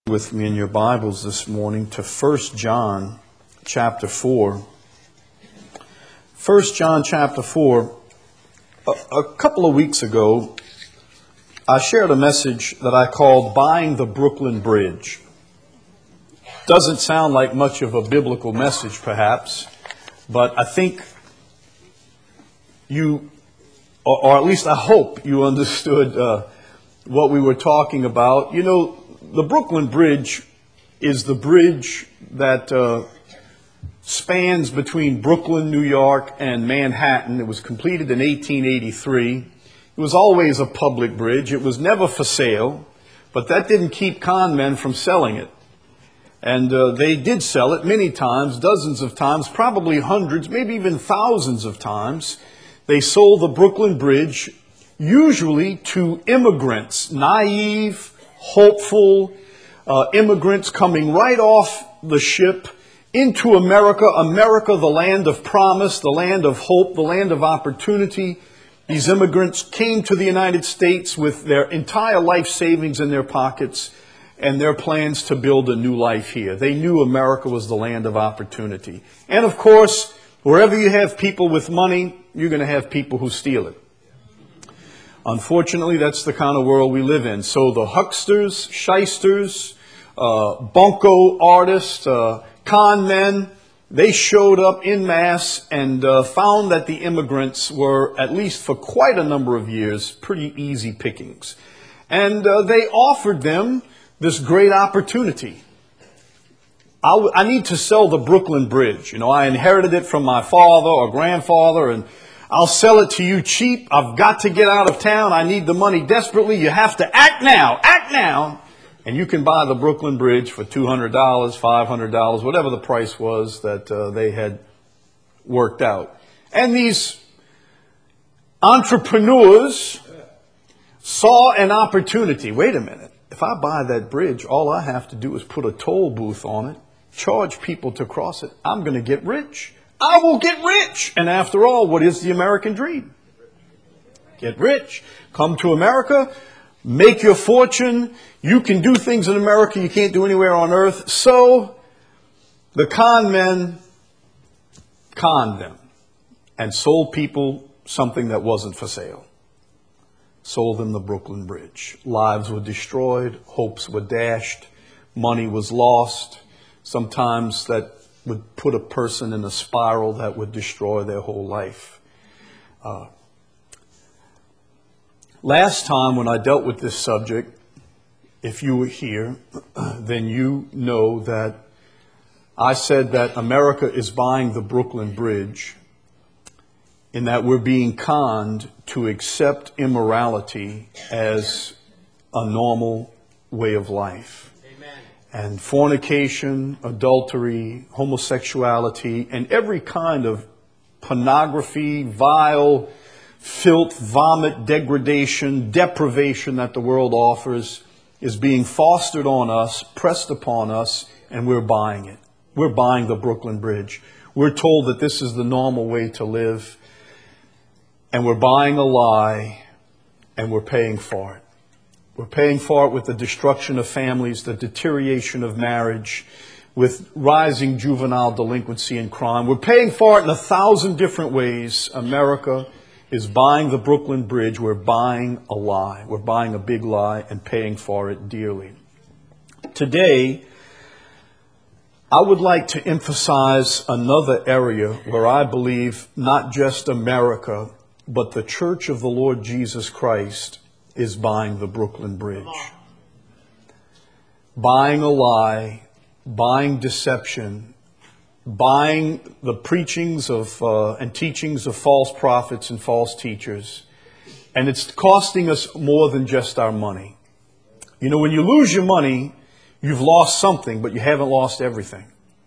With me in your Bibles this morning to 1 John chapter 4. 1 John chapter 4. A couple of weeks ago, I shared a message that I called Buying the Brooklyn Bridge. Doesn't sound like much of a biblical message, perhaps, but I think you, or at least I hope you understood what we were talking about. You know, the Brooklyn Bridge is the bridge that spans between Brooklyn, New York, and Manhattan. It was completed in 1883. It was always a public bridge. It was never for sale, but that didn't keep con men from selling it. And they did sell it many times, dozens of times, probably hundreds, maybe even thousands of times. They sold the Brooklyn Bridge usually to immigrants, naive, hopeful immigrants coming right off the ship into America. America, the land of promise, the land of hope, the land of opportunity. These immigrants came to the United States with their entire life savings in their pockets and their plans to build a new life here. They knew America was the land of opportunity. And of course, wherever you have people with money, you're going to have people who steal it. Unfortunately, that's the kind of world we live in. So the hucksters, shysters, bunco artists, con men, they showed up en masse and found that the immigrants were, at least for quite a number of years, pretty easy pickings. And they offered them this great opportunity. I need to sell the Brooklyn Bridge. You know, I inherited it from my father or grandfather, and I'll sell it to you cheap. I've got to get out of town. I need the money desperately. You have to act now. Act now. And you can buy the Brooklyn Bridge for $200, $500, whatever the price was that they had worked out. And these entrepreneurs saw an opportunity. Wait a minute. If I buy that bridge, all I have to do is put a toll booth on it, charge people to cross it. I'm going to get rich. I will get rich. And after all, what is the American dream? Get rich. Come to America. Make your fortune. You can do things in America you can't do anywhere on earth. So the con men conned them and sold people something that wasn't for sale. Sold them the Brooklyn Bridge. Lives were destroyed. Hopes were dashed. Money was lost. Sometimes that would put a person in a spiral that would destroy their whole life. Last time when I dealt with this subject, if you were here, then you know that I said that America is buying the Brooklyn Bridge in that we're being conned to accept immorality as a normal way of life. And fornication, adultery, homosexuality, and every kind of pornography, vile, filth, vomit, degradation, deprivation that the world offers is being fostered on us, pressed upon us, and we're buying it. We're buying the Brooklyn Bridge. We're told that this is the normal way to live, and we're buying a lie, and we're paying for it. We're paying for it with the destruction of families, the deterioration of marriage, with rising juvenile delinquency and crime. We're paying for it in 1,000 different ways. America is buying the Brooklyn Bridge. We're buying a lie. We're buying a big lie and paying for it dearly. Today, I would like to emphasize another area where I believe not just America, but the Church of the Lord Jesus Christ is buying the Brooklyn Bridge. Buying a lie, buying deception, buying the preachings of and teachings of false prophets and false teachers. And it's costing us more than just our money. You know, when you lose your money, you've lost something, but you haven't lost everything.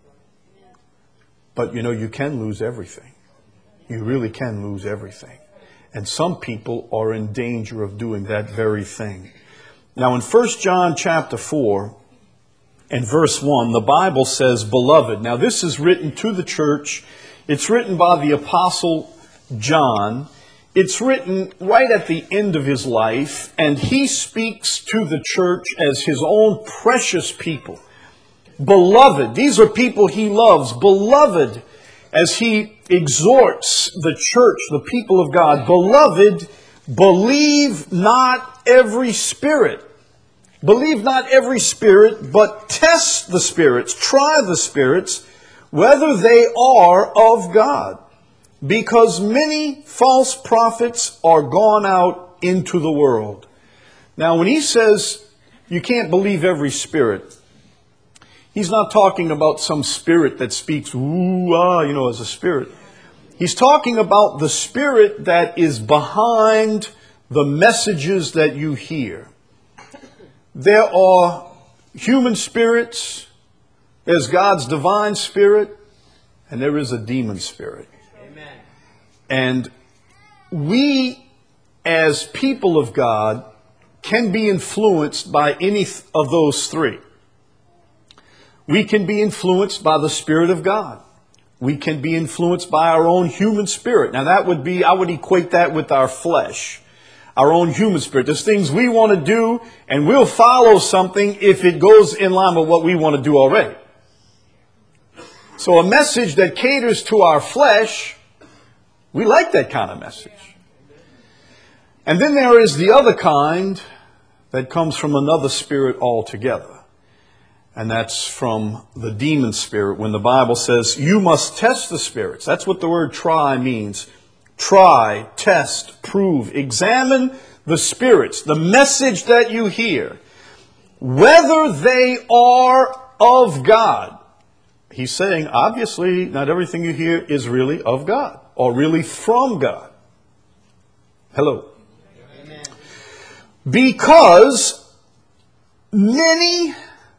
But you know, you can lose everything. You really can lose everything. And some people are in danger of doing that very thing. Now in 1 John chapter 4 and verse 1, the Bible says, "Beloved." Now this is written to the church. It's written by the Apostle John. It's written right at the end of his life, and he speaks to the church as his own precious people. Beloved, these are people he loves. Beloved, as he exhorts the church, the people of God, beloved, believe not every spirit. Believe not every spirit, but test the spirits, try the spirits, whether they are of God. Because many false prophets are gone out into the world. Now, when he says you can't believe every spirit, he's not talking about some spirit that speaks, ooh, ah, as a spirit. He's talking about the spirit that is behind the messages that you hear. There are human spirits, there's God's divine spirit, and there is a demon spirit. Amen. And we, as people of God, can be influenced by any of those three. We can be influenced by the Spirit of God. We can be influenced by our own human spirit. Now that would be, I would equate that with our flesh. Our own human spirit. There's things we want to do, and we'll follow something if it goes in line with what we want to do already. So a message that caters to our flesh, we like that kind of message. And then there is the other kind that comes from another spirit altogether. And that's from the demon spirit. When the Bible says, you must test the spirits. That's what the word try means. Try, test, prove, examine the spirits, the message that you hear, whether they are of God. He's saying, obviously, not everything you hear is really of God or really from God. Hello. Amen. Because many,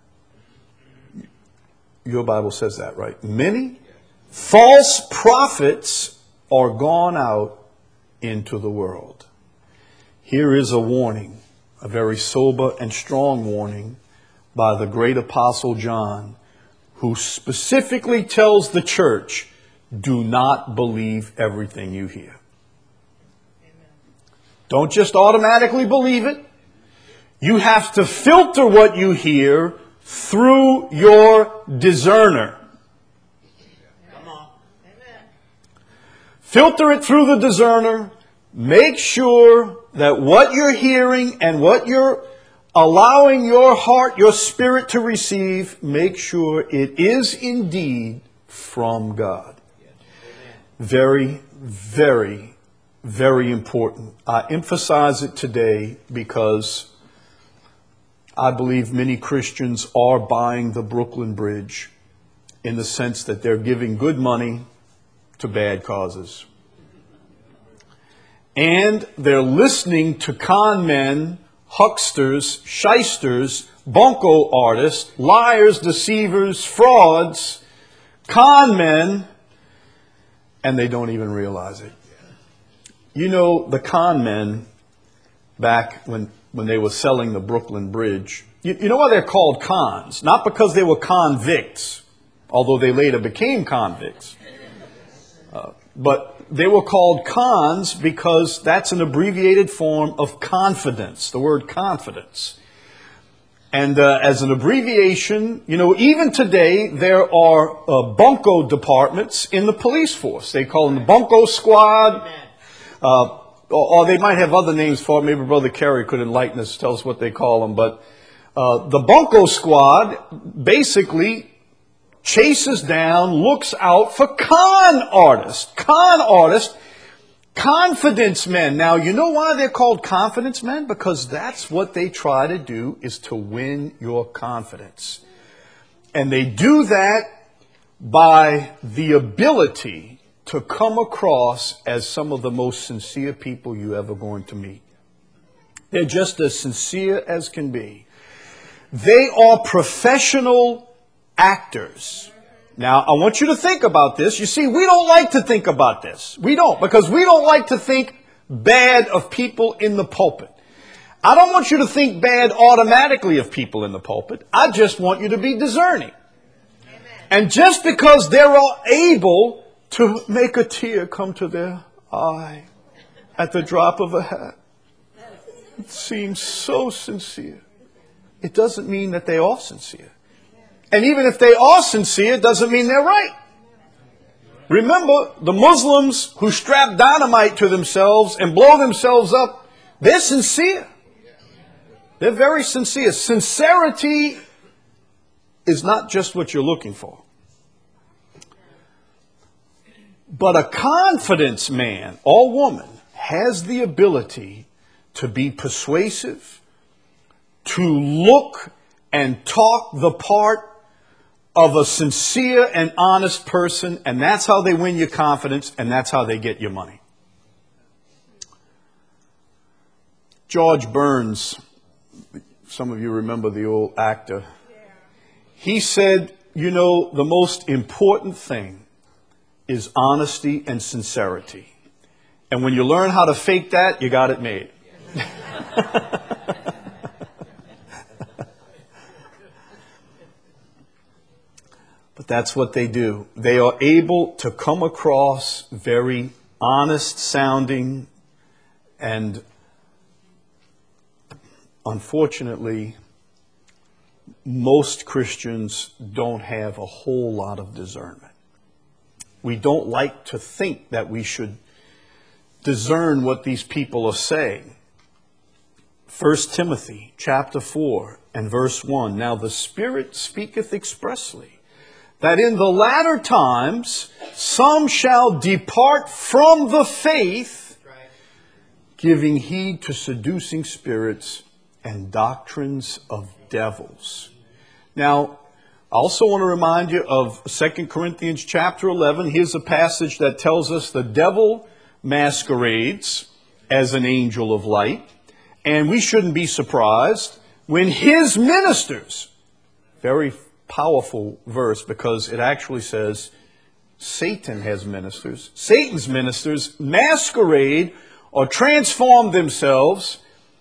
your Bible says that, right? Many false prophets are gone out into the world. Here is a warning, a very sober and strong warning by the great Apostle John, who specifically tells the church, do not believe everything you hear. Amen. Don't just automatically believe it. You have to filter what you hear through your discerner. Filter it through the discerner. Make sure that what you're hearing and what you're allowing your heart, your spirit to receive, make sure it is indeed from God. Very, very, very important. I emphasize it today because I believe many Christians are buying the Brooklyn Bridge in the sense that they're giving good money to bad causes. And they're listening to con men, hucksters, shysters, bunco artists, liars, deceivers, frauds, con men, and they don't even realize it. You know, the con men, back when they were selling the Brooklyn Bridge, you know why they're called cons? Not because they were convicts, although they later became convicts. But they were called cons because that's an abbreviated form of confidence, the word confidence. And as an abbreviation, even today there are bunco departments in the police force. They call them the bunco squad, or they might have other names for it. Maybe Brother Kerry could enlighten us, tell us what they call them. But the bunco squad basically chases down, looks out for con artists, confidence men. Now, you know why they're called confidence men? Because that's what they try to do, is to win your confidence. And they do that by the ability to come across as some of the most sincere people you ever going to meet. They're just as sincere as can be. They are professional actors. Now, I want you to think about this. You see, we don't like to think about this. We don't, because we don't like to think bad of people in the pulpit. I don't want you to think bad automatically of people in the pulpit. I just want you to be discerning. Amen. And just because they're able to make a tear come to their eye, at the drop of a hat. It seems so sincere. It doesn't mean that they are sincere. And even if they are sincere, it doesn't mean they're right. Remember, the Muslims who strap dynamite to themselves and blow themselves up, they're sincere. They're very sincere. Sincerity is not just what you're looking for. But a confidence man or woman has the ability to be persuasive, to look and talk the part of a sincere and honest person, and that's how they win your confidence, and that's how they get your money. George Burns, some of you remember the old actor, he said, you know, the most important thing is honesty and sincerity. And when you learn how to fake that, you got it made. But that's what they do. They are able to come across very honest sounding, and unfortunately, most Christians don't have a whole lot of discernment. We don't like to think that we should discern what these people are saying. 1 Timothy chapter 4 and verse 1. Now the Spirit speaketh expressly, that in the latter times some shall depart from the faith, giving heed to seducing spirits and doctrines of devils. Now, I also want to remind you of 2 Corinthians chapter 11. Here's a passage that tells us the devil masquerades as an angel of light. And we shouldn't be surprised when his ministers, very powerful verse because it actually says Satan has ministers. Satan's ministers masquerade or transform themselves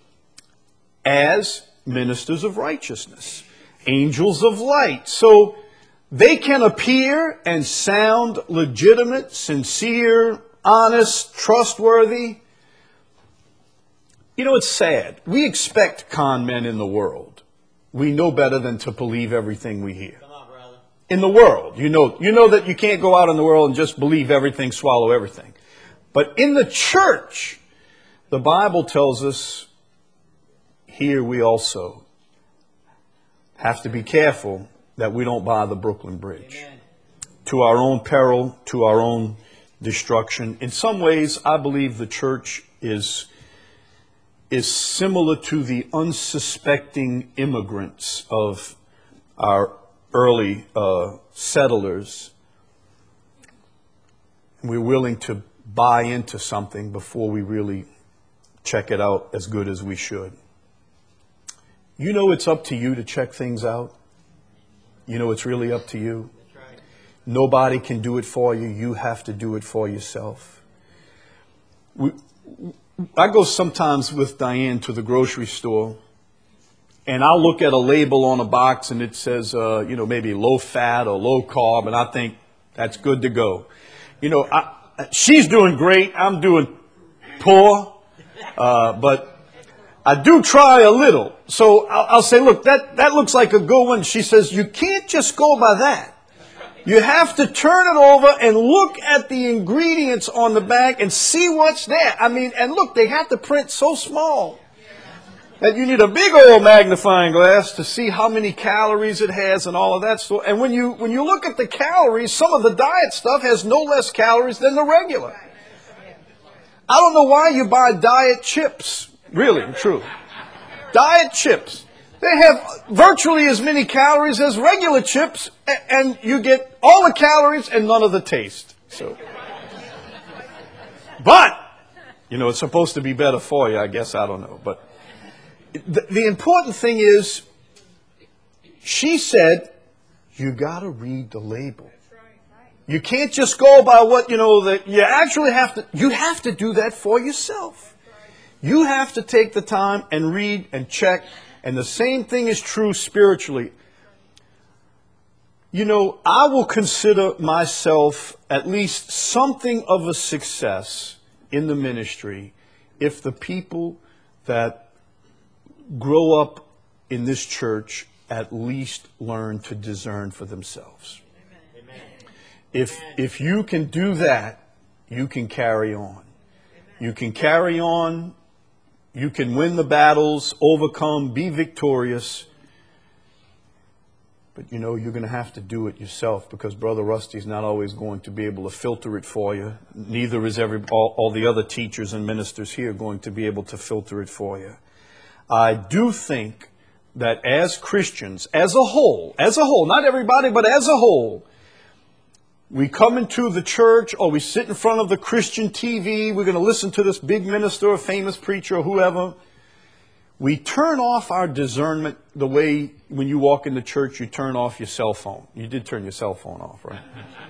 as ministers of righteousness, angels of light. So they can appear and sound legitimate, sincere, honest, trustworthy. You know, it's sad. We expect con men in the world. We know better than to believe everything we hear. Come on, brother. In the world, you know that you can't go out in the world and just believe everything, swallow everything. But in the church, the Bible tells us here we also have to be careful that we don't buy the Brooklyn Bridge. Amen. To our own peril, to our own destruction. In some ways, I believe the church is similar to the unsuspecting immigrants of our early settlers. We're willing to buy into something before we really check it out as good as we should. You know it's up to you to check things out. You know it's really up to you. That's right. Nobody can do it for you. You have to do it for yourself. I go sometimes with Diane to the grocery store, and I'll look at a label on a box and it says, maybe low fat or low carb, and I think that's good to go. She's doing great. I'm doing poor, but I do try a little. So I'll say, look, that looks like a good one. She says, you can't just go by that. You have to turn it over and look at the ingredients on the back and see what's there. And look, they have to print so small that you need a big old magnifying glass to see how many calories it has and all of that stuff. And when you look at the calories, some of the diet stuff has no less calories than the regular. I don't know why you buy diet chips. Really, true. Diet chips. They have virtually as many calories as regular chips, and you get all the calories and none of the taste. But, it's supposed to be better for you, I guess. I don't know. But the important thing is, she said, you got to read the label. You can't just go by what, that you actually you have to do that for yourself. You have to take the time and read and check. And the same thing is true spiritually. I will consider myself at least something of a success in the ministry if the people that grow up in this church at least learn to discern for themselves. Amen. If you can do that, you can carry on. You can carry on. You can win the battles, overcome, be victorious. But you know, you're going to have to do it yourself, because Brother Rusty's not always going to be able to filter it for you. Neither is all the other teachers and ministers here going to be able to filter it for you. I do think that as Christians, as a whole, not everybody, but as a whole, we come into the church or we sit in front of the Christian TV, we're going to listen to this big minister or famous preacher or whoever. We turn off our discernment the way when you walk into church, you turn off your cell phone. You did turn your cell phone off, right?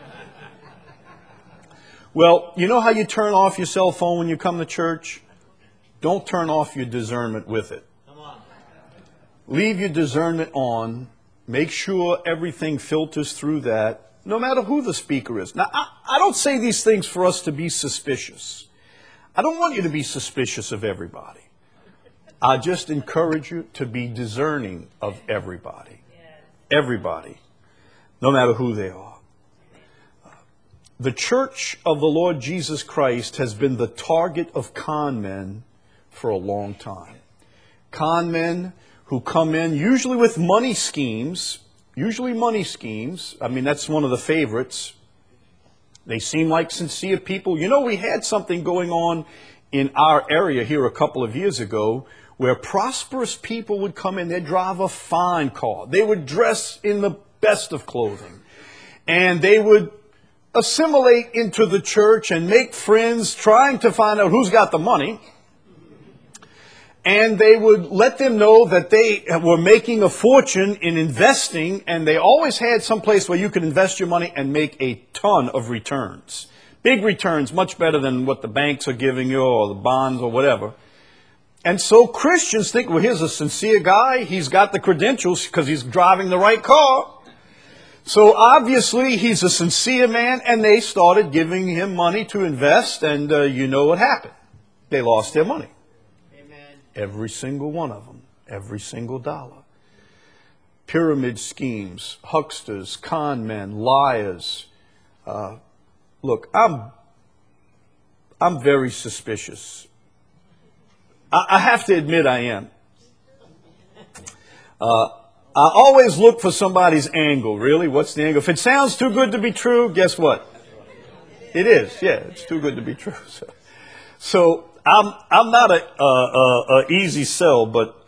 Well, you know how you turn off your cell phone when you come to church? Don't turn off your discernment with it. Leave your discernment on. Make sure everything filters through that, no matter who the speaker is. Now, I don't say these things for us to be suspicious. I don't want you to be suspicious of everybody. I just encourage you to be discerning of everybody. Everybody, no matter who they are. The church of the Lord Jesus Christ has been the target of con men for a long time. Con men who come in usually with money schemes. I mean, that's one of the favorites. They seem like sincere people. You know, we had something going on in our area here a couple of years ago where prosperous people would come in. They'd drive a fine car. They would dress in the best of clothing. And they would assimilate into the church and make friends, trying to find out who's got the money. And they would let them know that they were making a fortune in investing, and they always had some place where you could invest your money and make a ton of returns. Big returns, much better than what the banks are giving you or the bonds or whatever. And so Christians think, well, here's a sincere guy. He's got the credentials because he's driving the right car. So obviously he's a sincere man, and they started giving him money to invest, and you know what happened. They lost their money. Every single one of them. Every single dollar. Pyramid schemes, hucksters, con men, liars. Look, I'm very suspicious. I have to admit I am. I always look for somebody's angle. Really? What's the angle? If it sounds too good to be true, guess what? It is. Yeah, it's too good to be true. So I'm not a easy sell, but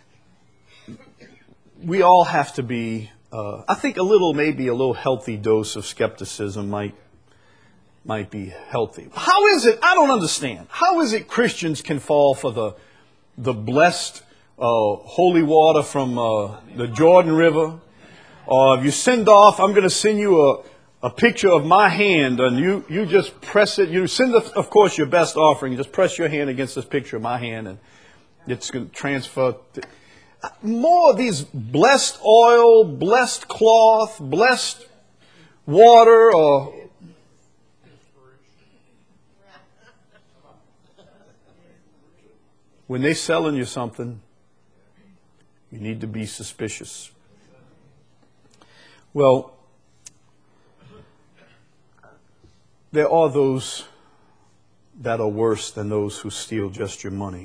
we all have to be. I think maybe a little healthy dose of skepticism might be healthy. How is it? I don't understand. How is it Christians can fall for the blessed holy water from the Jordan River? Or if you send off, I'm going to send you a picture of my hand, and you just press it. You send, of course, your best offering. You just press your hand against this picture of my hand, and it's going to transfer. More of these blessed oil, blessed cloth, blessed water, or when they're selling you something, you need to be suspicious. Well, there are those that are worse than those who steal just your money.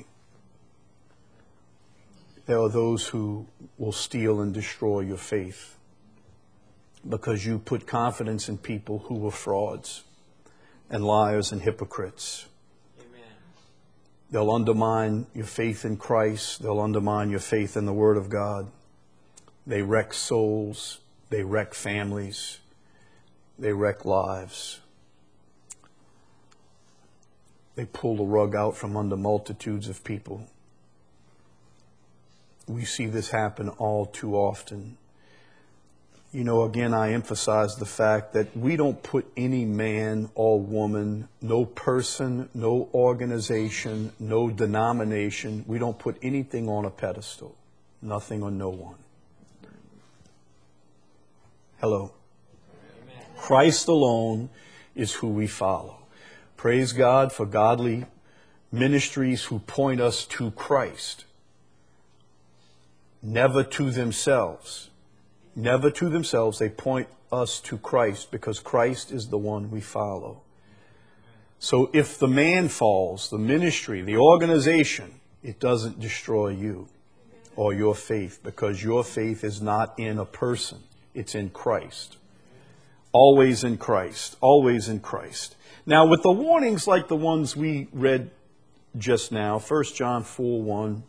There are those who will steal and destroy your faith because you put confidence in people who were frauds and liars and hypocrites. Amen. They'll undermine your faith in Christ. They'll undermine your faith in the Word of God. They wreck souls. They wreck families. They wreck lives. They pull the rug out from under multitudes of people. We see this happen all too often. You know, again, I emphasize the fact that we don't put any man or woman, no person, no organization, no denomination, we don't put anything on a pedestal. Nothing or no one. Hello. Amen. Christ alone is who we follow. Praise God for godly ministries who point us to Christ, never to themselves. Never to themselves. They point us to Christ because Christ is the one we follow. So if the man falls, the ministry, the organization, it doesn't destroy you or your faith, because your faith is not in a person. It's in Christ. Always in Christ. Always in Christ. Now, with the warnings like the ones we read just now, 1 John 4:1,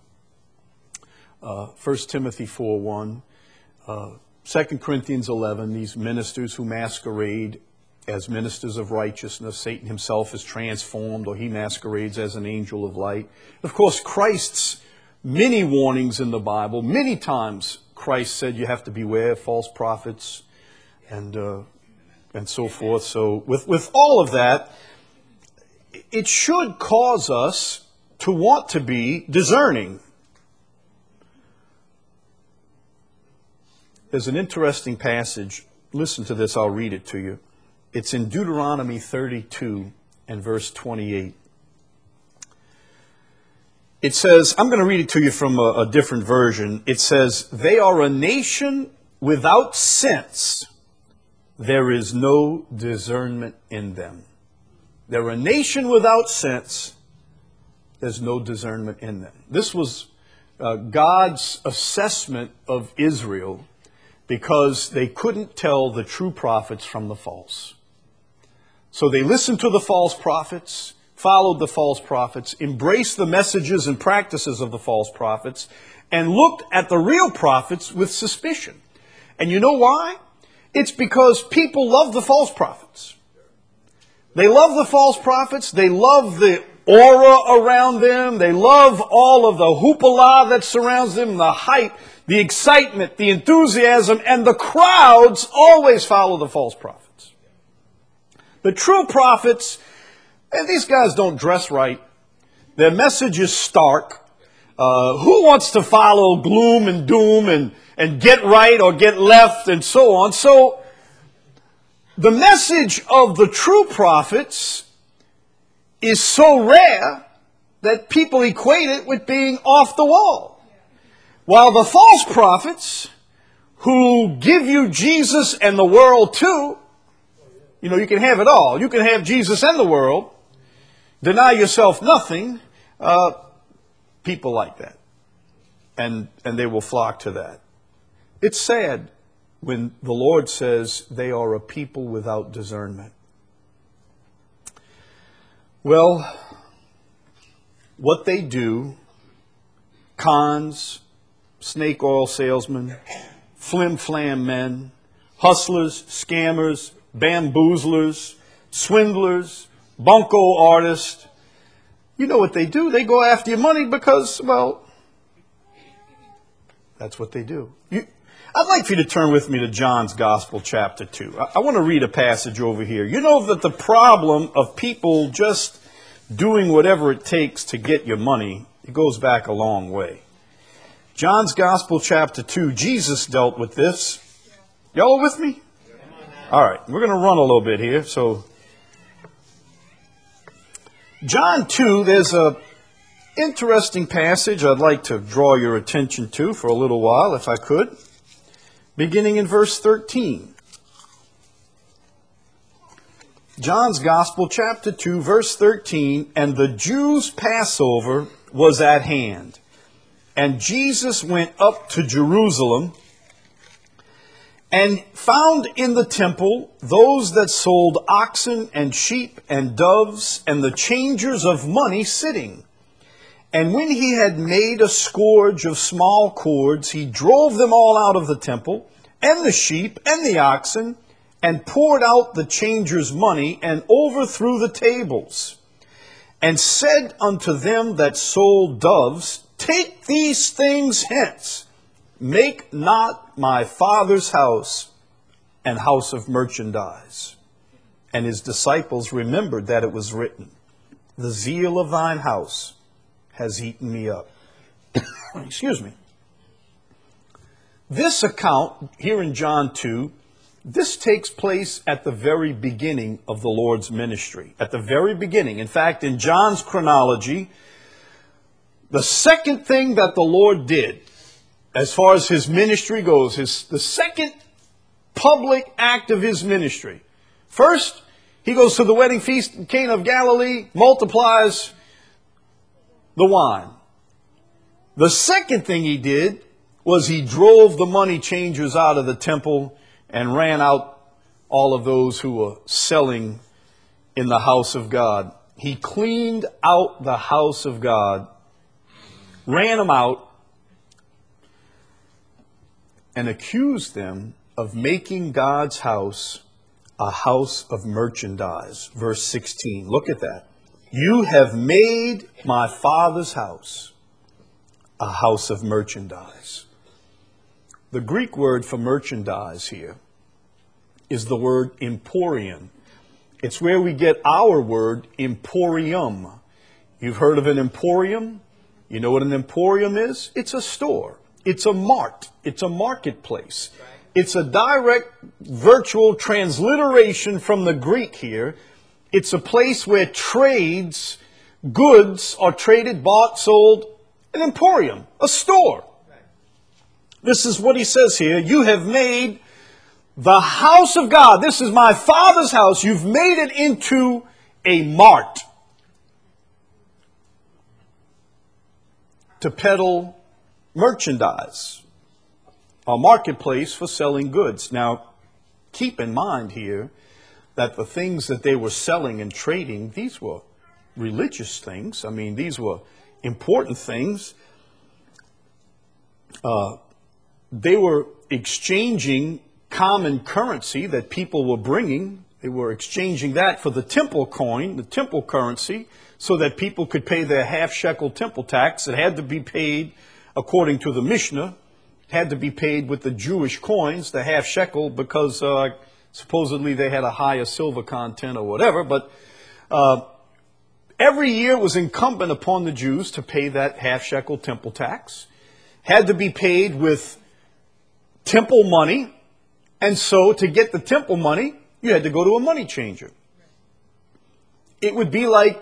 1 Timothy 4:1, 2 Corinthians 11, these ministers who masquerade as ministers of righteousness, Satan himself is transformed, or he masquerades as an angel of light. Of course, Christ's many warnings in the Bible, many times Christ said you have to beware of false prophets and so forth. So with all of that, it should cause us to want to be discerning. There's an interesting passage. Listen to this, I'll read it to you. It's in Deuteronomy 32 and verse 28. It says, I'm going to read it to you from a different version. It says, they are a nation without sense. There is no discernment in them. They're a nation without sense. There's no discernment in them. This was God's assessment of Israel because they couldn't tell the true prophets from the false. So they listened to the false prophets, followed the false prophets, embraced the messages and practices of the false prophets, and looked at the real prophets with suspicion. And you know why? It's because people love the false prophets. They love the false prophets. They love the aura around them. They love all of the hoopla that surrounds them, the hype, the excitement, the enthusiasm, and the crowds always follow the false prophets. The true prophets, and these guys don't dress right. Their message is stark. Who wants to follow gloom and doom and get right or get left and so on? So the message of the true prophets is so rare that people equate it with being off the wall. While the false prophets, who give you Jesus and the world too, you know, you can have it all. You can have Jesus and the world. Deny yourself nothing. People like that. And they will flock to that. It's sad when the Lord says they are a people without discernment. Well, what they do, cons, snake oil salesmen, flim-flam men, hustlers, scammers, bamboozlers, swindlers, bunco artists, you know what they do. They go after your money because, well, that's what they do. I'd like for you to turn with me to John's Gospel, chapter 2. I want to read a passage over here. You know that the problem of people just doing whatever it takes to get your money, it goes back a long way. John's Gospel, chapter 2, Jesus dealt with this. Y'all with me? All right, we're going to run a little bit here. So, John 2, there's a interesting passage I'd like to draw your attention to for a little while, if I could. Beginning in verse 13. John's Gospel, chapter 2, verse 13. And the Jews' Passover was at hand. And Jesus went up to Jerusalem and found in the temple those that sold oxen and sheep and doves and the changers of money sitting. And when he had made a scourge of small cords, he drove them all out of the temple, and the sheep and the oxen, and poured out the changers' money, and overthrew the tables. And said unto them that sold doves, Take these things hence. Make not my Father's house an house of merchandise. And his disciples remembered that it was written, The zeal of thine house has eaten me up. Excuse me. This account here in John 2 This takes place at the very beginning of the Lord's ministry. At the very beginning. In fact, in John's chronology, the second thing that the Lord did, as far as his ministry goes, the second public act of his ministry. First, he goes to the wedding feast in Cana of Galilee, multiplies the wine. The second thing he did was he drove the money changers out of the temple and ran out all of those who were selling in the house of God. He cleaned out the house of God, ran them out, and accused them of making God's house a house of merchandise. Verse 16, look at that. You have made my Father's house a house of merchandise. The Greek word for merchandise here is the word emporium. It's where we get our word emporium. You've heard of an emporium? You know what an emporium is? It's a store. It's a mart. It's a marketplace. It's a direct virtual transliteration from the Greek here. It's a place where goods are traded, bought, sold. An emporium, a store. This is what he says here. You have made the house of God. This is my Father's house. You've made it into a mart to peddle merchandise, a marketplace for selling goods. Now, keep in mind here that the things that they were selling and trading, these were religious things. I mean, these were important things. They were exchanging common currency that people were bringing. They were exchanging that for the temple coin, the temple currency, so that people could pay their half-shekel temple tax. It had to be paid, according to the Mishnah, had to be paid with the Jewish coins, the half-shekel, because supposedly they had a higher silver content or whatever. But every year it was incumbent upon the Jews to pay that half-shekel temple tax. Had to be paid with temple money. And so to get the temple money, you had to go to a money changer. It would be like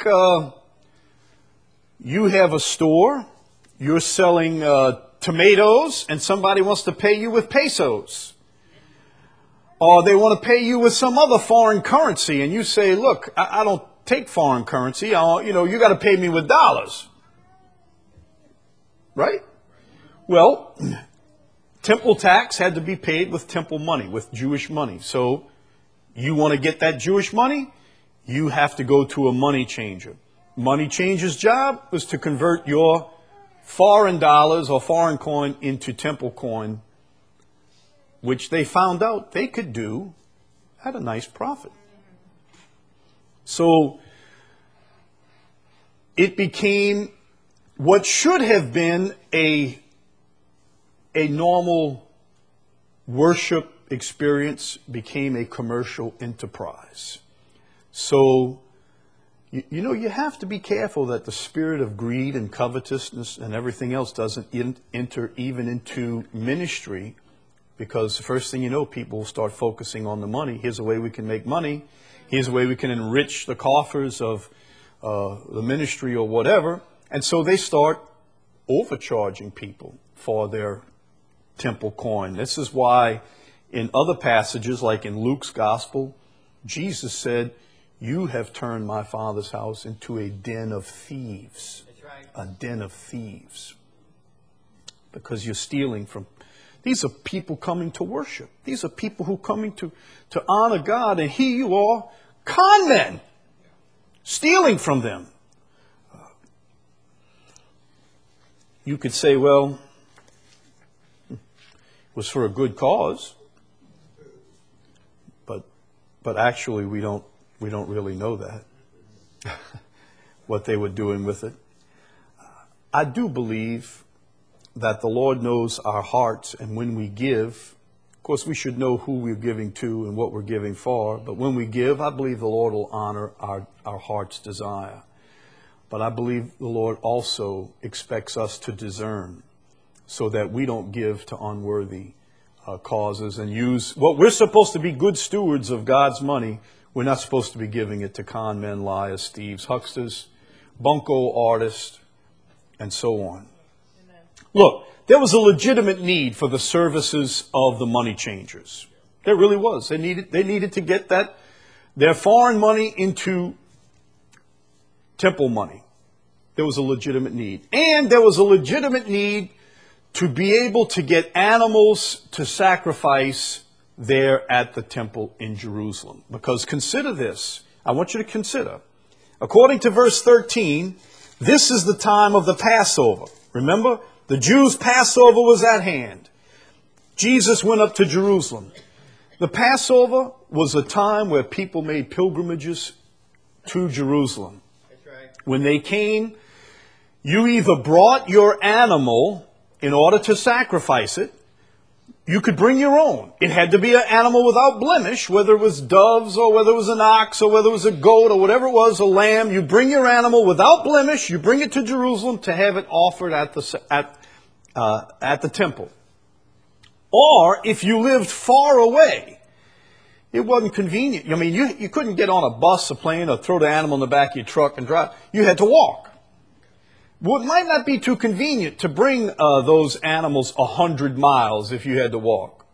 you have a store, you're selling tomatoes, and somebody wants to pay you with pesos. Or they want to pay you with some other foreign currency, and you say, look, I don't take foreign currency. You got to pay me with dollars. Right? Well, temple tax had to be paid with temple money, with Jewish money. So you want to get that Jewish money, you have to go to a money changer. Money changer's job was to convert your foreign dollars or foreign coin into temple coin, which they found out they could do at a nice profit. So it became what should have been a normal worship experience became a commercial enterprise. So, you have to be careful that the spirit of greed and covetousness and everything else doesn't enter even into ministry, because the first thing you know, people will start focusing on the money. Here's a way we can make money. Here's a way we can enrich the coffers of the ministry or whatever. And so they start overcharging people for their temple coin. This is why in other passages, like in Luke's gospel, Jesus said, you have turned my Father's house into a den of thieves. That's right. A den of thieves. Because you're stealing from... These are people coming to worship. These are people who are coming to honor God, and here you are, con men, stealing from them. You could say, well, it was for a good cause, but actually we don't really know that, what they were doing with it. I do believe that the Lord knows our hearts, and when we give, of course we should know who we're giving to and what we're giving for, but when we give, I believe the Lord will honor our heart's desire. But I believe the Lord also expects us to discern so that we don't give to unworthy causes and use what we're supposed to be good stewards of God's money. We're not supposed to be giving it to con men, liars, thieves, hucksters, bunco artists, and so on. Amen. Look, there was a legitimate need for the services of the money changers. There really was. They needed to get their foreign money into temple money. There was a legitimate need. And there was a legitimate need to be able to get animals to sacrifice there at the temple in Jerusalem. Because consider this. I want you to consider. According to verse 13, this is the time of the Passover. Remember, the Jews' Passover was at hand. Jesus went up to Jerusalem. The Passover was a time where people made pilgrimages to Jerusalem. That's right. When they came, you either brought your animal in order to sacrifice it. You could bring your own. It had to be an animal without blemish, whether it was doves or whether it was an ox or whether it was a goat or whatever it was, a lamb. You bring your animal without blemish. You bring it to Jerusalem to have it offered at the temple. Or if you lived far away, it wasn't convenient. I mean, you couldn't get on a bus, a plane, or throw the animal in the back of your truck and drive. You had to walk. Well, it might not be too convenient to bring those animals 100 miles if you had to walk.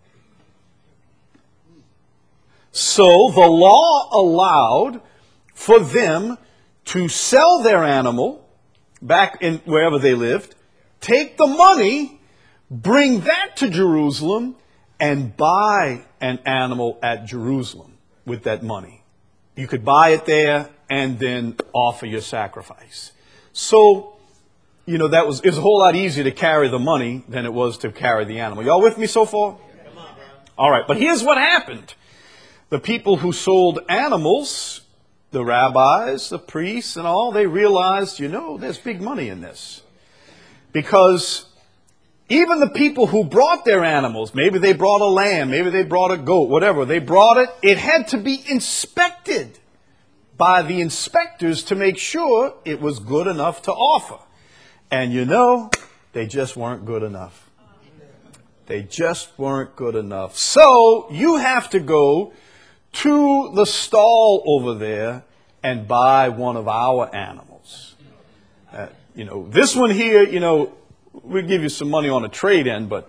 So the law allowed for them to sell their animal back in wherever they lived, take the money, bring that to Jerusalem, and buy an animal at Jerusalem with that money. You could buy it there and then offer your sacrifice. So, you know, it was a whole lot easier to carry the money than it was to carry the animal. Y'all with me so far? Come on, bro. All right, but here's what happened. The people who sold animals, the rabbis, the priests, and all, they realized, there's big money in this. Because even the people who brought their animals, maybe they brought a lamb, maybe they brought a goat, whatever, they brought it, it had to be inspected by the inspectors to make sure it was good enough to offer. And they just weren't good enough. They just weren't good enough. So you have to go to the stall over there and buy one of our animals. This one here, we'll give you some money on a trade-in, but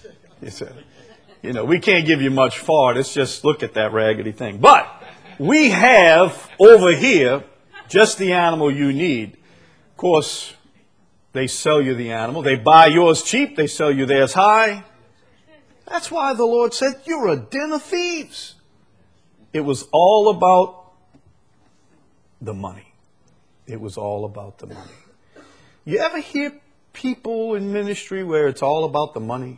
we can't give you much for it. It's just look at that raggedy thing. But we have over here just the animal you need. Of course, they sell you the animal. They buy yours cheap. They sell you theirs high. That's why the Lord said, you're a den of thieves. It was all about the money. It was all about the money. You ever hear people in ministry where it's all about the money?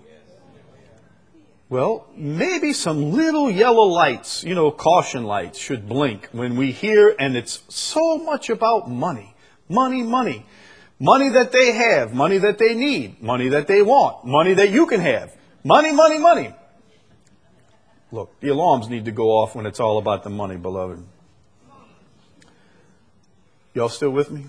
Well, maybe some little yellow lights, caution lights should blink when we hear, and it's so much about money. Money, money. Money that they have, money that they need, money that they want, money that you can have. Money, money, money. Look, the alarms need to go off when it's all about the money, beloved. Y'all still with me?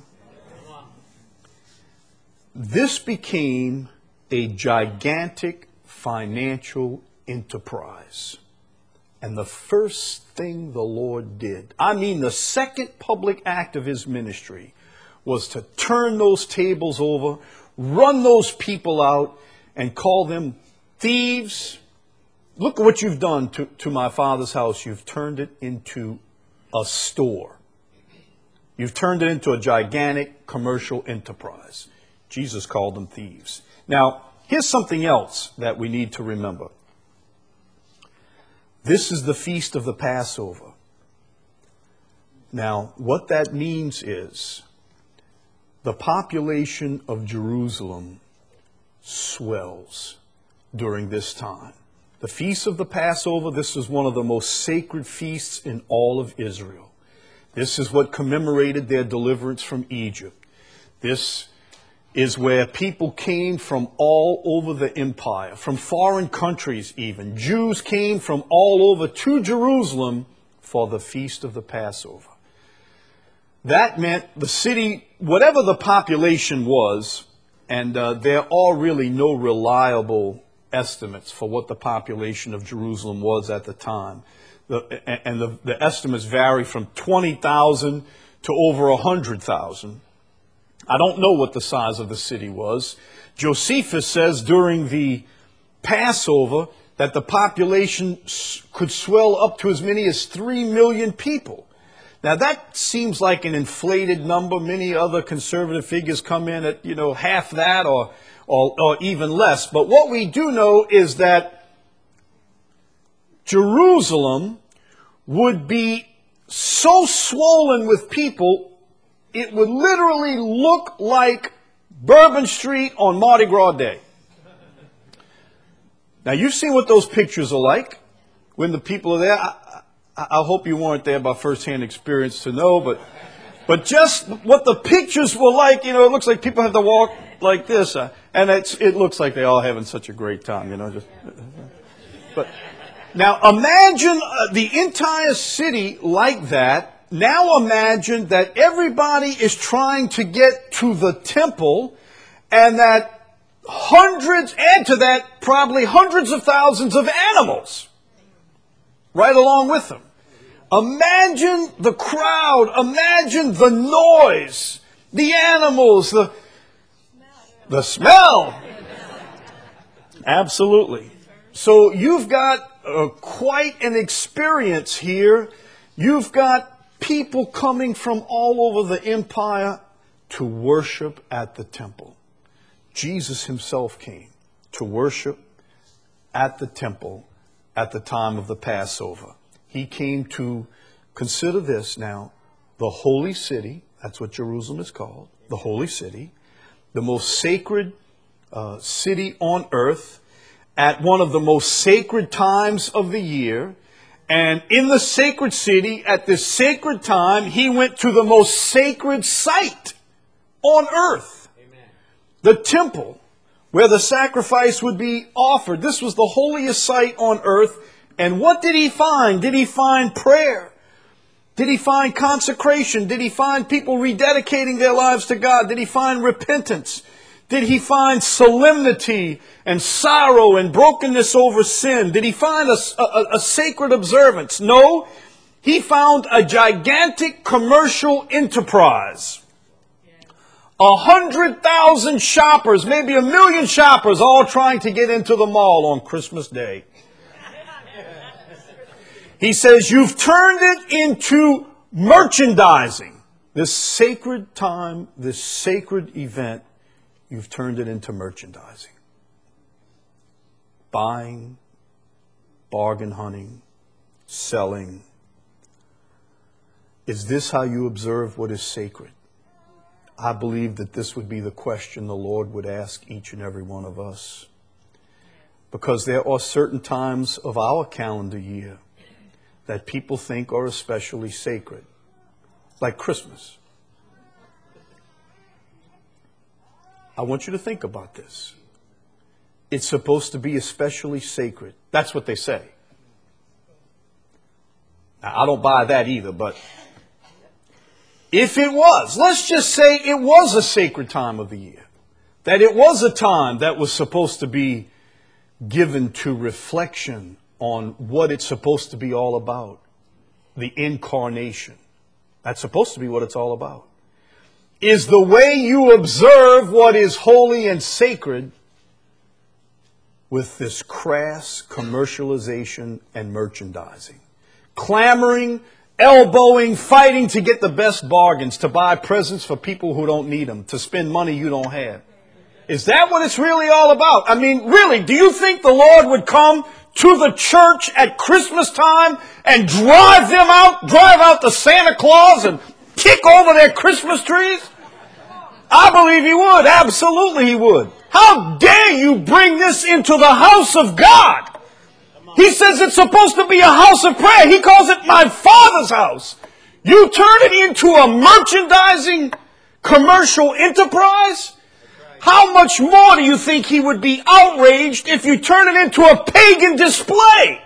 This became a gigantic financial enterprise. And the first thing the Lord did, the second public act of his ministry, was to turn those tables over, run those people out, and call them thieves. Look at what you've done to my Father's house. You've turned it into a store. You've turned it into a gigantic commercial enterprise. Jesus called them thieves. Now, here's something else that we need to remember. This is the feast of the Passover. Now, what that means is the population of Jerusalem swells during this time. The feast of the Passover, this is one of the most sacred feasts in all of Israel. This is what commemorated their deliverance from Egypt. This is where people came from all over the empire, from foreign countries even. Jews came from all over to Jerusalem for the feast of the Passover. That meant the city, whatever the population was, and there are really no reliable estimates for what the population of Jerusalem was at the time. The estimates vary from 20,000 to over 100,000. I don't know what the size of the city was. Josephus says during the Passover that the population could swell up to as many as 3 million people. Now that seems like an inflated number. Many other conservative figures come in at, half that or even less. But what we do know is that Jerusalem would be so swollen with people, it would literally look like Bourbon Street on Mardi Gras Day. Now, you've seen what those pictures are like when the people are there. I hope you weren't there by firsthand experience to know, but just what the pictures were like, it looks like people have to walk like this. And it looks like they're all having such a great time, But now imagine the entire city like that. Now imagine that everybody is trying to get to the temple, and that add to that, probably hundreds of thousands of animals right along with them. Imagine the crowd, imagine the noise, the animals, the smell. Absolutely. So you've got quite an experience here. You've got people coming from all over the empire to worship at the temple. Jesus himself came to worship at the temple at the time of the Passover. He came to consider this now, the holy city, that's what Jerusalem is called, the holy city, the most sacred city on earth, at one of the most sacred times of the year. And in the sacred city, at this sacred time, he went to the most sacred site on earth. The temple, where the sacrifice would be offered. This was the holiest site on earth. And what did he find? Did he find prayer? Did he find consecration? Did he find people rededicating their lives to God? Did he find repentance? Did he find solemnity and sorrow and brokenness over sin? Did he find a sacred observance? No, he found a gigantic commercial enterprise. 100,000 shoppers, maybe 1 million shoppers, all trying to get into the mall on Christmas Day. He says, you've turned it into merchandising. This sacred time, this sacred event, you've turned it into merchandising. Buying, bargain hunting, selling. Is this how you observe what is sacred? I believe that this would be the question the Lord would ask each and every one of us. Because there are certain times of our calendar year that people think are especially sacred, like Christmas. I want you to think about this. It's supposed to be especially sacred. That's what they say. Now, I don't buy that either, but if it was, let's just say it was a sacred time of the year, that it was a time that was supposed to be given to reflection on what it's supposed to be all about, the incarnation. That's supposed to be what it's all about. Is the way you observe what is holy and sacred with this crass commercialization and merchandising. Clamoring, elbowing, fighting to get the best bargains, to buy presents for people who don't need them, to spend money you don't have. Is that what it's really all about? I mean, really, do you think the Lord would come to the church at Christmas time and drive out the Santa Claus and kick over their Christmas trees? I believe he would. Absolutely he would. How dare you bring this into the house of God? He says it's supposed to be a house of prayer. He calls it my Father's house. You turn it into a merchandising commercial enterprise? How much more do you think he would be outraged if you turn it into a pagan display?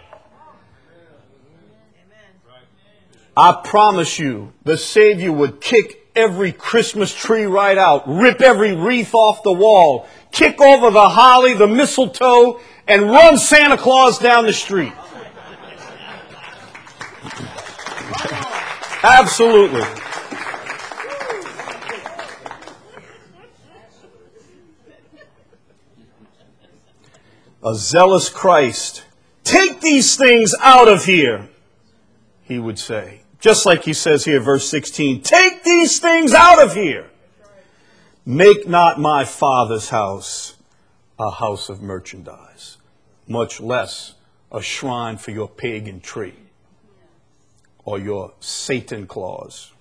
I promise you, the Savior would kick every Christmas tree right out, rip every wreath off the wall, kick over the holly, the mistletoe, and run Santa Claus down the street. Absolutely. A zealous Christ, take these things out of here, he would say. Just like he says here, verse 16, take these things out of here. Make not my Father's house a house of merchandise, much less a shrine for your pagan tree or your Satan Claus.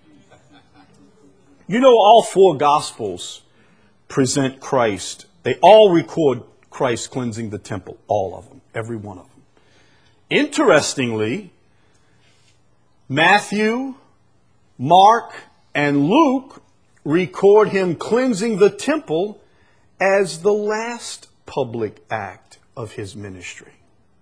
You know, all four Gospels present Christ. They all record Christ cleansing the temple, all of them, every one of them. Interestingly, Matthew, Mark, and Luke record him cleansing the temple as the last public act of his ministry.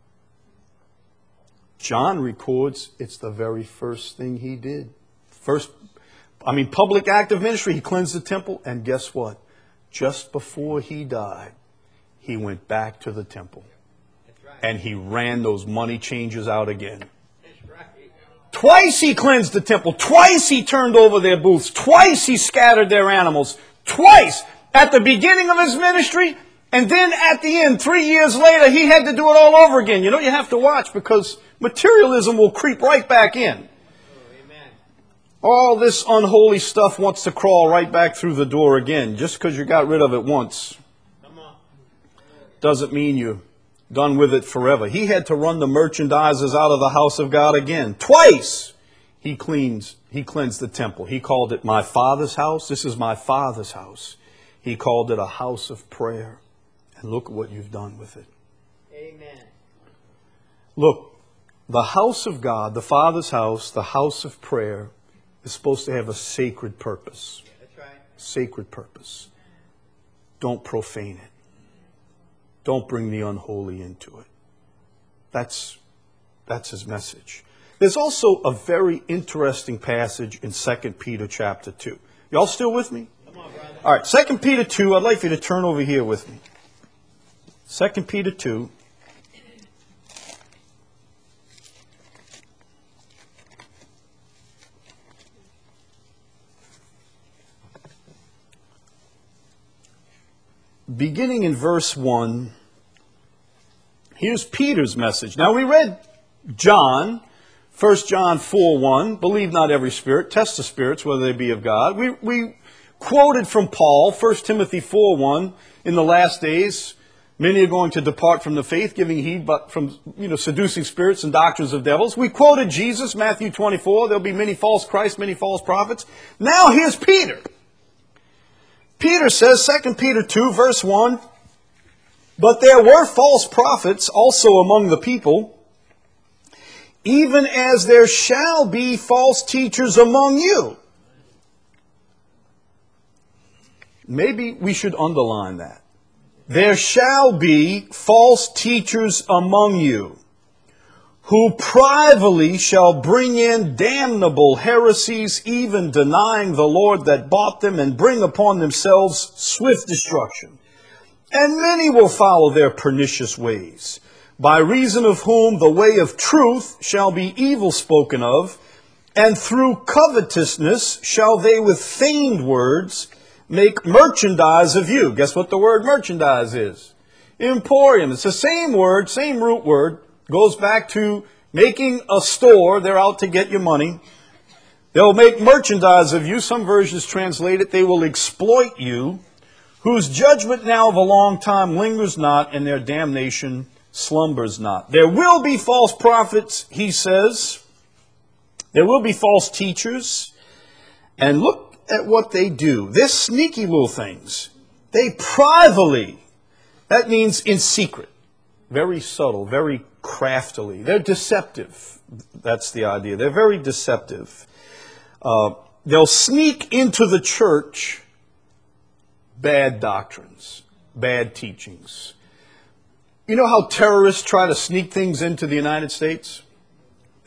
John records it's the very first thing he did. Public act of ministry, he cleansed the temple, and guess what? Just before he died, he went back to the temple. And he ran those money changers out again. Twice he cleansed the temple. Twice he turned over their booths. Twice he scattered their animals. Twice at the beginning of his ministry, and then at the end, 3 years later, he had to do it all over again. You know, you have to watch, because materialism will creep right back in. All this unholy stuff wants to crawl right back through the door again. Just because you got rid of it once doesn't mean you're done with it forever. He had to run the merchandisers out of the house of God again. Twice he cleansed the temple. He called it my Father's house. This is my Father's house. He called it a house of prayer. And look at what you've done with it. Amen. Look, the house of God, the Father's house, the house of prayer, is supposed to have a sacred purpose. That's right. Sacred purpose. Don't profane it. Don't bring the unholy into it. That's his message. There's also a very interesting passage in 2 Peter chapter 2. Y'all still with me? Come on, brother. All right, 2 Peter 2, I'd like you to turn over here with me. 2 Peter 2. Beginning in verse 1, here's Peter's message. Now we read John, 1 John 4:1, believe not every spirit, test the spirits whether they be of God. We quoted from Paul, 1 Timothy 4:1, in the last days, many are going to depart from the faith, giving heed but from seducing spirits and doctrines of devils. We quoted Jesus, Matthew 24, there'll be many false Christs, many false prophets. Now here's Peter. Peter says, 2 Peter 2, verse 1, but there were false prophets also among the people, even as there shall be false teachers among you. Maybe we should underline that. There shall be false teachers among you, who privately shall bring in damnable heresies, even denying the Lord that bought them, and bring upon themselves swift destruction. And many will follow their pernicious ways, by reason of whom the way of truth shall be evil spoken of, and through covetousness shall they with feigned words make merchandise of you. Guess what the word merchandise is? Emporium. It's the same word, same root word. Goes back to making a store. They're out to get your money. They'll make merchandise of you. Some versions translate it, they will exploit you, whose judgment now of a long time lingers not, and their damnation slumbers not. There will be false prophets, he says. There will be false teachers. And look at what they do. They're sneaky little things. They privately, that means in secret, very subtle, very craftily. They're deceptive. That's the idea. They're very deceptive. They'll sneak into the church bad doctrines, bad teachings. You know how terrorists try to sneak things into the United States?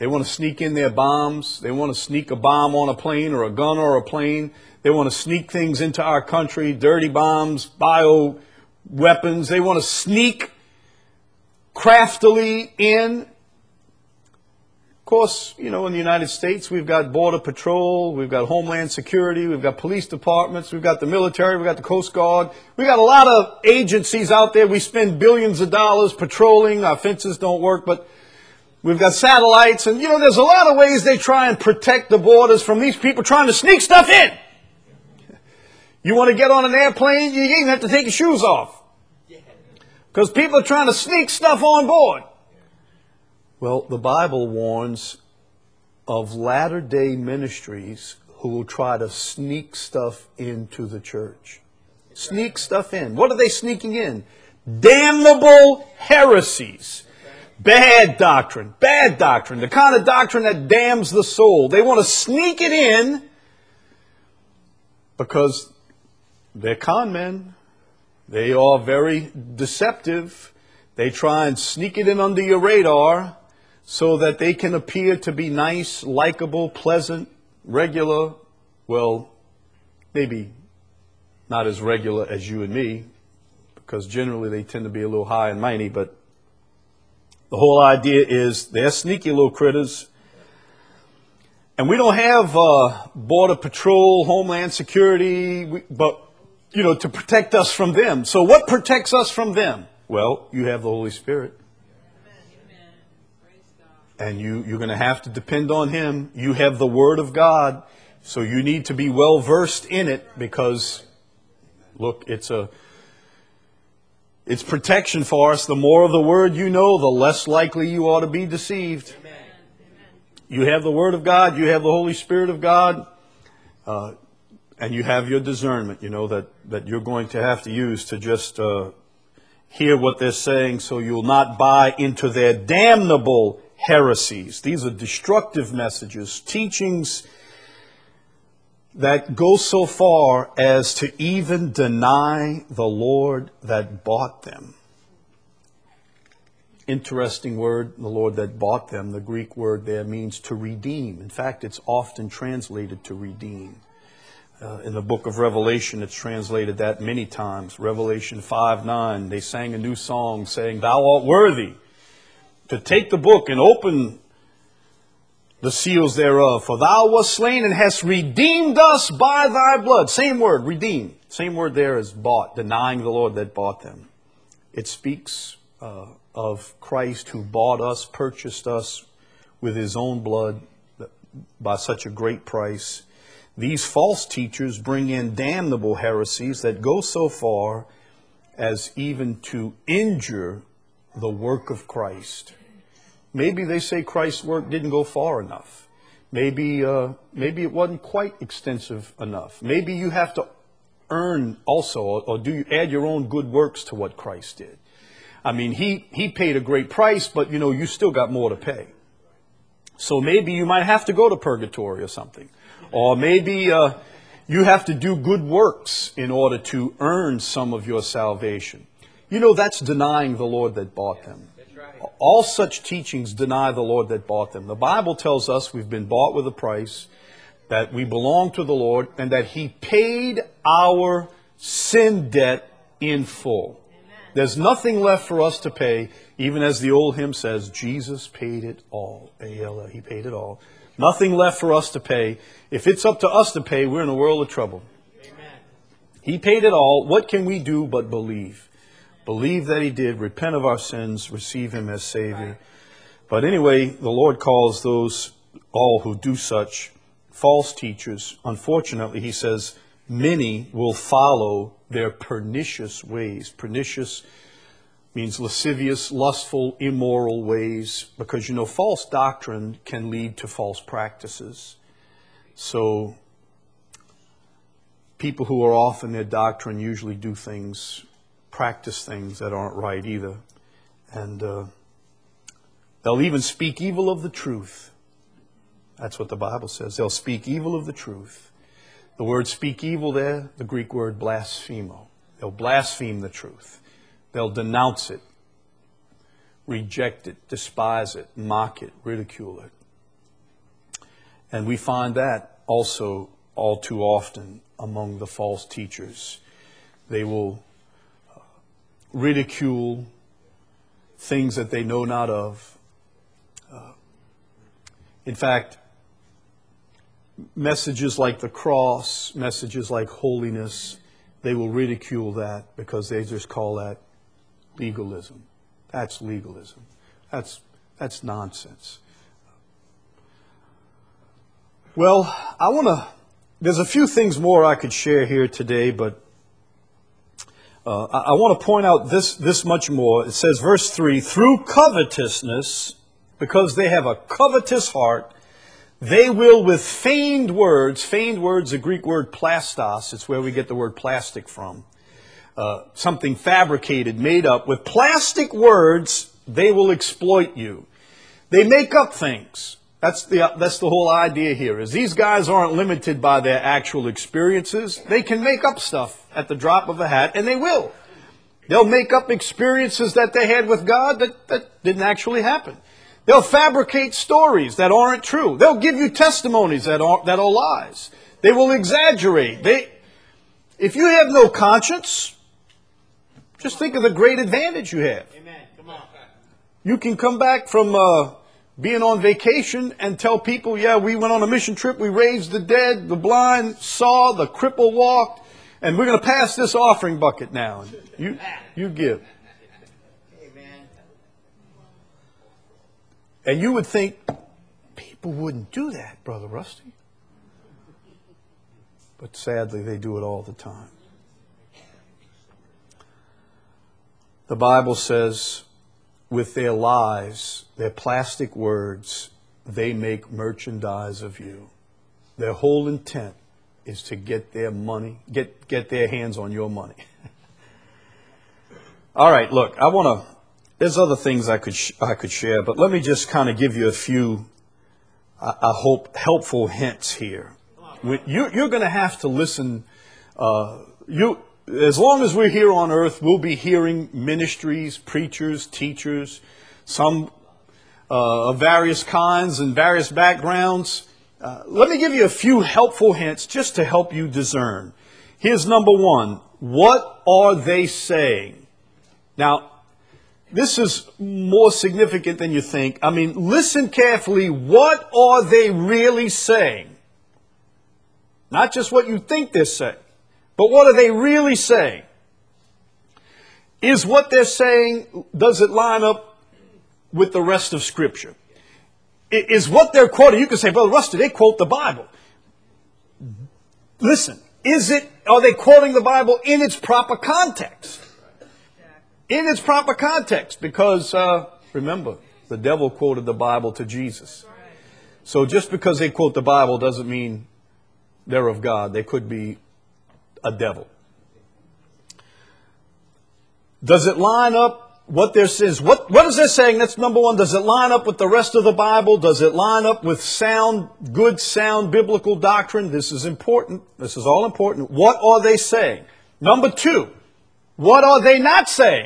They want to sneak in their bombs. They want to sneak a bomb on a plane or a gun or a plane. They want to sneak things into our country, dirty bombs, bio weapons. They want to sneak craftily in. Of course, you know, in the United States, we've got Border Patrol, we've got Homeland Security, we've got police departments, we've got the military, we've got the Coast Guard. We've got a lot of agencies out there. We spend billions of dollars patrolling. Our fences don't work, but we've got satellites. And, you know, there's a lot of ways they try and protect the borders from these people trying to sneak stuff in. You want to get on an airplane, you even have to take your shoes off. Because people are trying to sneak stuff on board. Well, the Bible warns of latter-day ministries who will try to sneak stuff into the church. Sneak stuff in. What are they sneaking in? Damnable heresies. Bad doctrine. Bad doctrine. The kind of doctrine that damns the soul. They want to sneak it in because they're con men. They are very deceptive. They try and sneak it in under your radar so that they can appear to be nice, likable, pleasant, regular. Well, maybe not as regular as you and me, because generally they tend to be a little high and mighty, but the whole idea is they're sneaky little critters. And we don't have Border Patrol, Homeland Security, but, you know, to protect us from them. So what protects us from them? Well, you have the Holy Spirit. And you're going to have to depend on Him. You have the Word of God. So you need to be well versed in it because, look, it's protection for us. The more of the Word you know, the less likely you are to be deceived. Amen. You have the Word of God. You have the Holy Spirit of God. And you have your discernment, you know, that you're going to have to use to just hear what they're saying so you'll not buy into their damnable heresies. These are destructive messages, teachings that go so far as to even deny the Lord that bought them. Interesting word, the Lord that bought them. The Greek word there means to redeem. In fact, it's often translated to redeem. In the book of Revelation, it's translated that many times. Revelation 5:9, they sang a new song saying, "Thou art worthy to take the book and open the seals thereof. For thou wast slain and hast redeemed us by thy blood." Same word, redeem. Same word there as bought, denying the Lord that bought them. It speaks of Christ who bought us, purchased us with His own blood by such a great price. These false teachers bring in damnable heresies that go so far as even to injure the work of Christ. Maybe they say Christ's work didn't go far enough. Maybe it wasn't quite extensive enough. Maybe you have to earn also, or do you add your own good works to what Christ did? I mean, he paid a great price, but you know, you still got more to pay. So maybe you might have to go to purgatory or something. Or maybe you have to do good works in order to earn some of your salvation. You know, that's denying the Lord that bought them. All such teachings deny the Lord that bought them. The Bible tells us we've been bought with a price, that we belong to the Lord, and that He paid our sin debt in full. There's nothing left for us to pay, even as the old hymn says, Jesus paid it all. A-L-L, He paid it all. Nothing left for us to pay. If it's up to us to pay, we're in a world of trouble. Amen. He paid it all. What can we do but believe? Believe that He did, repent of our sins, receive Him as Savior. But anyway, the Lord calls those all who do such false teachers. Unfortunately, He says, many will follow their pernicious ways. Pernicious means lascivious, lustful, immoral ways. Because, you know, false doctrine can lead to false practices. So people who are off in their doctrine usually do things, practice things that aren't right either. And they'll even speak evil of the truth. That's what the Bible says. They'll speak evil of the truth. The word speak evil there, the Greek word blasphemo. They'll blaspheme the truth. They'll denounce it, reject it, despise it, mock it, ridicule it. And we find that also all too often among the false teachers. They will ridicule things that they know not of. In fact, messages like the cross, messages like holiness, they will ridicule that because they just call that legalism. That's legalism. That's nonsense. Well, there's a few things more I could share here today, but I want to point out this much more. It says, verse 3, through covetousness, because they have a covetous heart, they will with feigned words, the Greek word plastos, it's where we get the word plastic from, something fabricated, made up, with plastic words, they will exploit you. They make up things. That's the whole idea here, is these guys aren't limited by their actual experiences. They can make up stuff at the drop of a hat, and they will. They'll make up experiences that they had with God that didn't actually happen. They'll fabricate stories that aren't true. They'll give you testimonies that are lies. They will exaggerate. If you have no conscience, just think of the great advantage you have. Amen. Come on. You can come back from being on vacation and tell people, yeah, we went on a mission trip, we raised the dead, the blind saw, the cripple walked, and we're going to pass this offering bucket now. You give. Amen. And you would think, people wouldn't do that, Brother Rusty. But sadly, they do it all the time. The Bible says, with their lies, their plastic words, they make merchandise of you. Their whole intent is to get their money, get their hands on your money. All right, look, there's other things I could share, but let me just kind of give you a few, I hope, helpful hints here. You're going to have to listen. As long as we're here on earth, we'll be hearing ministries, preachers, teachers, some of various kinds and various backgrounds. Let me give you a few helpful hints just to help you discern. Here's number one. What are they saying? Now, this is more significant than you think. I mean, listen carefully. What are they really saying? Not just what you think they're saying, but what are they really saying? Is what they're saying, does it line up with the rest of Scripture? Is what they're quoting, you can say, Brother Rusty, they quote the Bible. Listen, are they quoting the Bible in its proper context? In its proper context, because remember, the devil quoted the Bible to Jesus. So just because they quote the Bible doesn't mean they're of God. They could be a devil. Does it line up what they're saying? What is they saying? That's number one. Does it line up with the rest of the Bible? Does it line up with good sound biblical doctrine? This is important. This is all important. What are they saying? Number two, what are they not saying?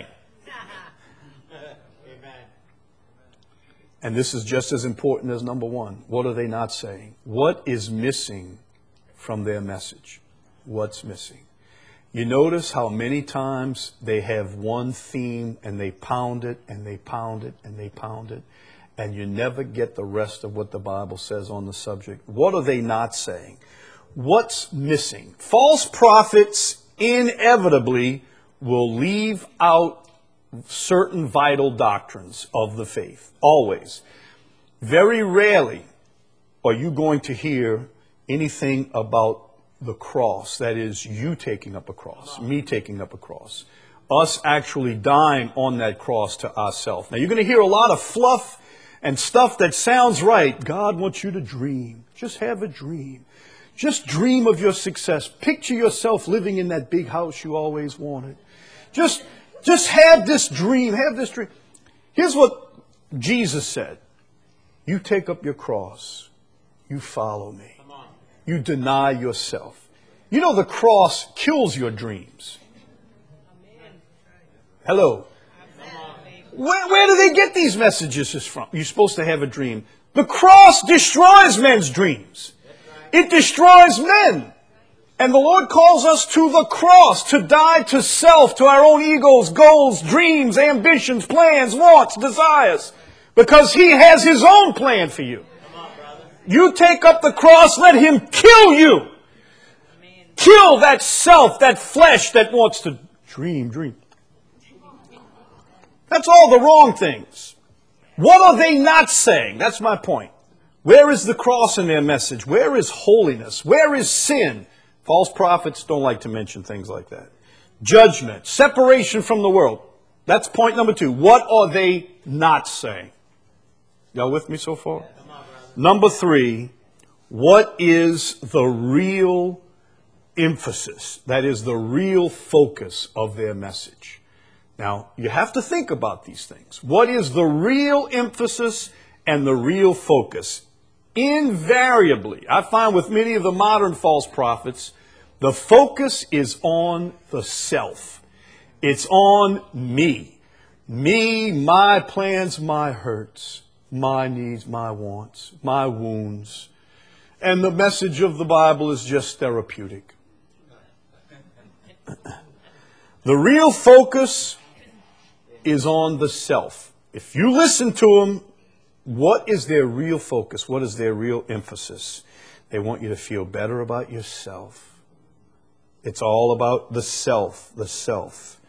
And this is just as important as number one. What are they not saying? What is missing from their message? What's missing? You notice how many times they have one theme and they pound it and they pound it and they pound it, and you never get the rest of what the Bible says on the subject. What are they not saying? What's missing? False prophets inevitably will leave out certain vital doctrines of the faith. Always. Very rarely are you going to hear anything about the cross. That is, you taking up a cross, me taking up a cross, us actually dying on that cross to ourselves. Now, you're going to hear a lot of fluff and stuff that sounds right. God wants you to dream. Just have a dream. Just dream of your success. Picture yourself living in that big house you always wanted. Just have this dream. Have this dream. Here's what Jesus said. You take up your cross. You follow me. You deny yourself. You know the cross kills your dreams. Hello. Where do they get these messages from? You're supposed to have a dream. The cross destroys men's dreams. It destroys men. And the Lord calls us to the cross, to die to self, to our own egos, goals, dreams, ambitions, plans, wants, desires. Because He has His own plan for you. You take up the cross, let Him kill you. Kill that self, that flesh that wants to dream. That's all the wrong things. What are they not saying? That's my point. Where is the cross in their message? Where is holiness? Where is sin? False prophets don't like to mention things like that. Judgment, separation from the world. That's point number 2. What are they not saying? Y'all with me so far? Number 3, what is the real emphasis? That is the real focus of their message. Now, you have to think about these things. What is the real emphasis and the real focus? Invariably, I find with many of the modern false prophets, the focus is on the self. It's on me. Me, my plans, my hurts, my needs, my wants, my wounds. And the message of the Bible is just therapeutic. The real focus is on the self. If you listen to them, what is their real focus? What is their real emphasis? They want you to feel better about yourself. It's all about the self, the self.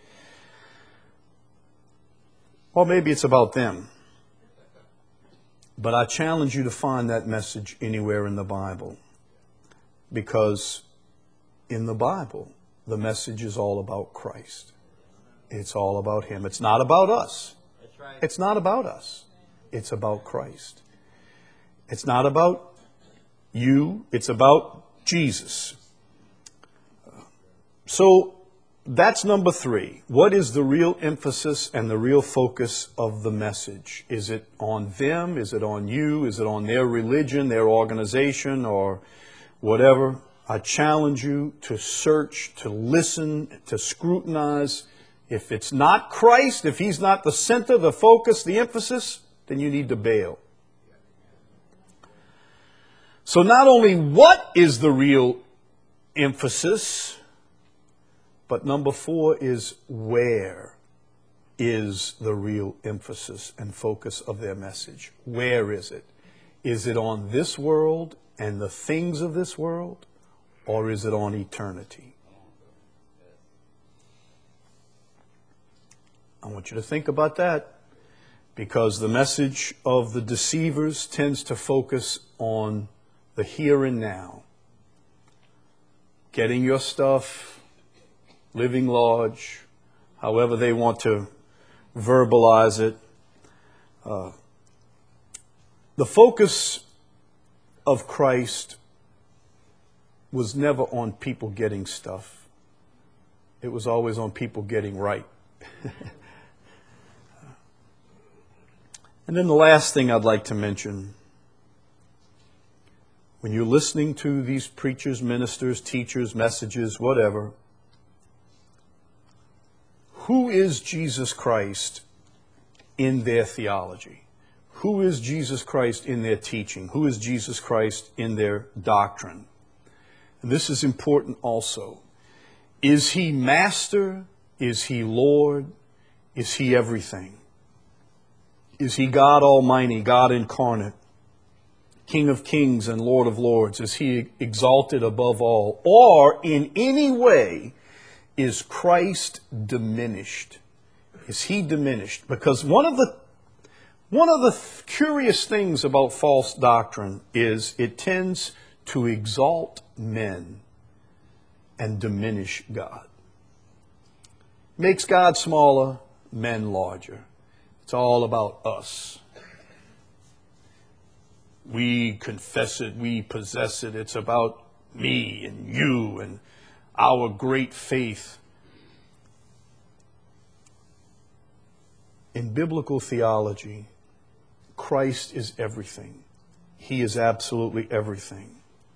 Or maybe it's about them. But I challenge you to find that message anywhere in the Bible. Because in the Bible, the message is all about Christ. It's all about Him. It's not about us. That's right. It's not about us. It's about Christ. It's not about you. It's about Jesus. So that's number 3. What is the real emphasis and the real focus of the message? Is it on them? Is it on you? Is it on their religion, their organization, or whatever? I challenge you to search, to listen, to scrutinize. If it's not Christ, if He's not the center, the focus, the emphasis, then you need to bail. So not only what is the real emphasis, but number 4 is where is the real emphasis and focus of their message? Where is it? Is it on this world and the things of this world, or is it on eternity? I want you to think about that, because the message of the deceivers tends to focus on the here and now. Getting your stuff, living large, however they want to verbalize it. The focus of Christ was never on people getting stuff. It was always on people getting right. And then the last thing I'd like to mention, when you're listening to these preachers, ministers, teachers, messages, whatever, who is Jesus Christ in their theology? Who is Jesus Christ in their teaching? Who is Jesus Christ in their doctrine? And this is important also. Is He Master? Is He Lord? Is He everything? Is He God Almighty, God incarnate, King of kings and Lord of lords? Is He exalted above all? Or in any way is Christ diminished? Is He diminished? Because one of the curious things about false doctrine is it tends to exalt men and diminish God. Makes God smaller, men larger. It's all about us. We confess it, we possess it. It's about me and you and our great faith. In biblical theology, Christ is everything. He is absolutely everything.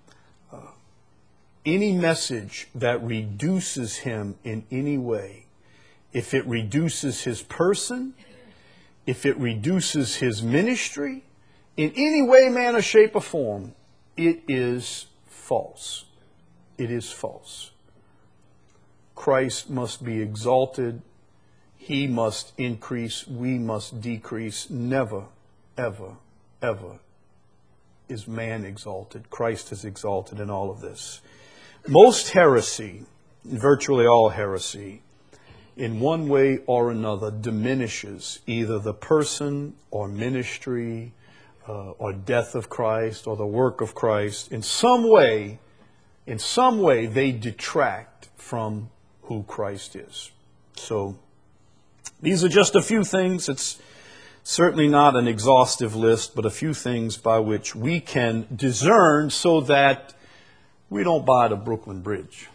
Any message that reduces Him in any way, if it reduces His person, if it reduces His ministry, in any way, manner, shape, or form, it is false. It is false. Christ must be exalted. He must increase. We must decrease. Never, ever, ever is man exalted. Christ is exalted in all of this. Most heresy, virtually all heresy, in one way or another diminishes either the person or ministry or death of Christ or the work of Christ. In some way, they detract from who Christ is. So these are just a few things. It's certainly not an exhaustive list, but a few things by which we can discern so that we don't buy the Brooklyn Bridge.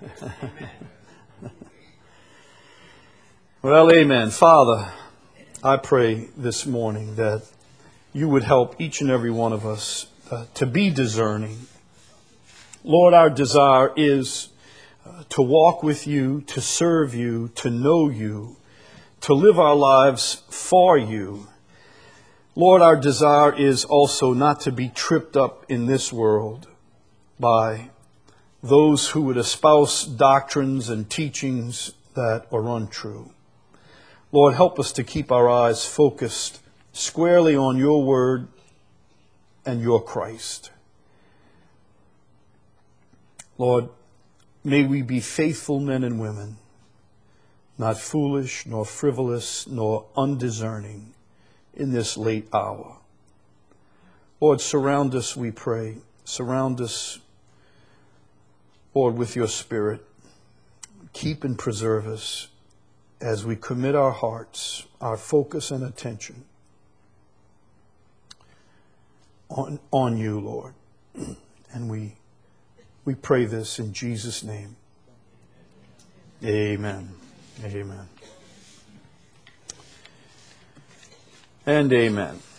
Well, amen. Father, I pray this morning that you would help each and every one of us to be discerning. Lord, our desire is to walk with you, to serve you, to know you, to live our lives for you. Lord, our desire is also not to be tripped up in this world by those who would espouse doctrines and teachings that are untrue. Lord, help us to keep our eyes focused squarely on your word and your Christ. Lord, may we be faithful men and women, not foolish, nor frivolous, nor undiscerning in this late hour. Lord, surround us, we pray. Surround us, Lord, with your Spirit. Keep and preserve us as we commit our hearts, our focus and attention on you, Lord. And we pray this in Jesus' name. Amen. Amen. And amen.